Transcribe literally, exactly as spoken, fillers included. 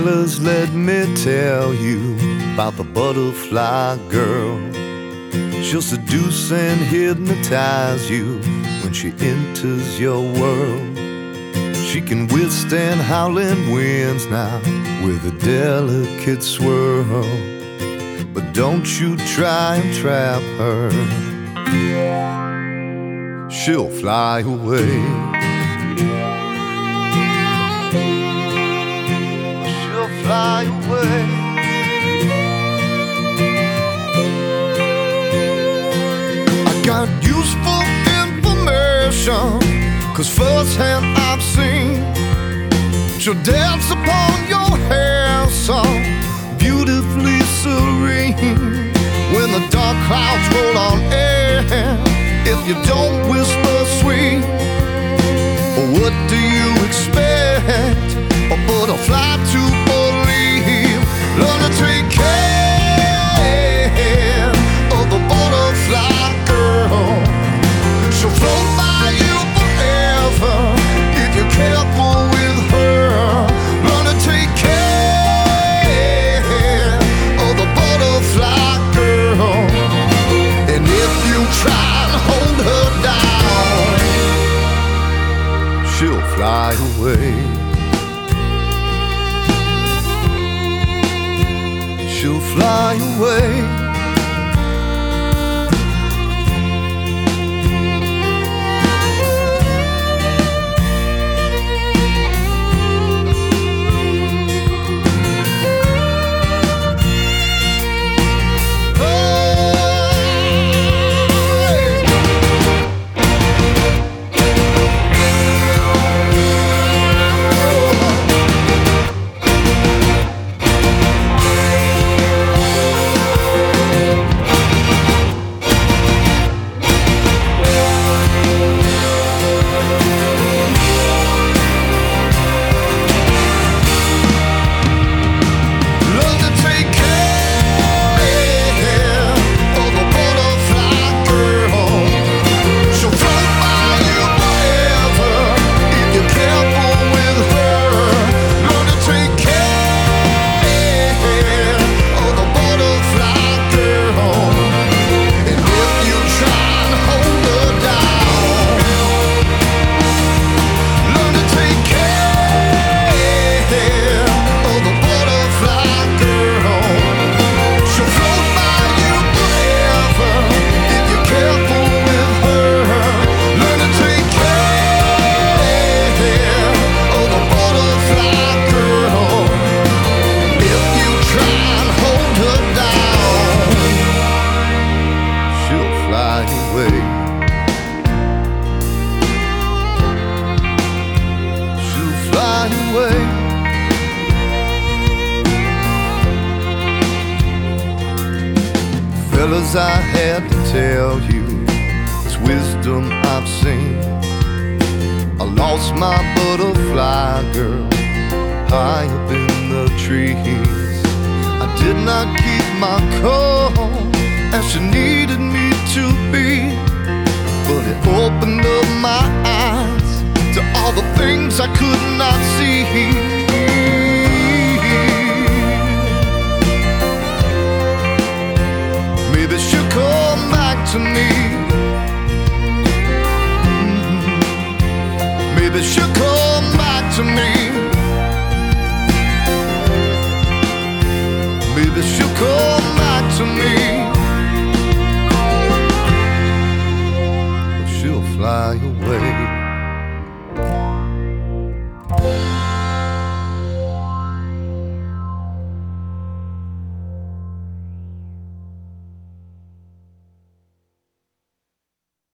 Fellas, let me tell you about the butterfly girl. She'll seduce and hypnotize you when she enters your world. She can withstand howling winds now with a delicate swirl. But don't you try and trap her, she'll fly away. She'll fly away. I got useful information, 'cause firsthand I've seen she'll dance upon your hair so beautifully serene. When the dark clouds roll on air, if you don't whisper sweet, what do you expect? A butterfly to believe. Learn to take care of the butterfly girl. She'll float by you forever if you're careful with her. Learn to take care of the butterfly girl. And if you try and hold her down, she'll fly away. She'll fly away. Fellas, I had to tell you this wisdom I've seen. I lost my butterfly girl high up in the trees. I did not keep my cool as she needed me to be, but it opened up my eyes to all the things I could not see. Maybe she'll come back to me. Maybe she'll come back to me. Maybe she'll come back to me.